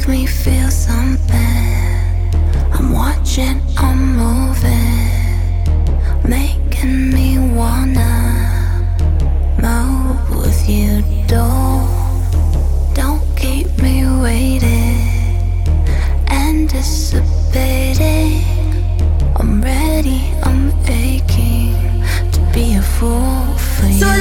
me feel something. I'm watching, I'm moving, making me wanna move with you. Don't keep me waiting, anticipating. I'm ready, I'm aching to be a fool for you.